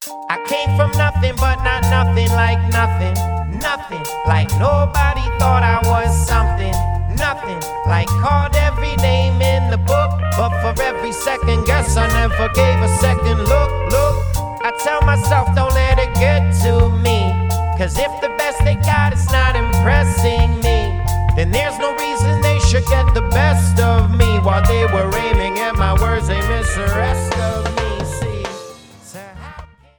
I came from nothing, but not nothing like nothing. Nothing like nobody thought I was something. Nothing like called every name in the book, but for every second guess I never gave a second look. I tell myself don't let it get to me, 'cause if the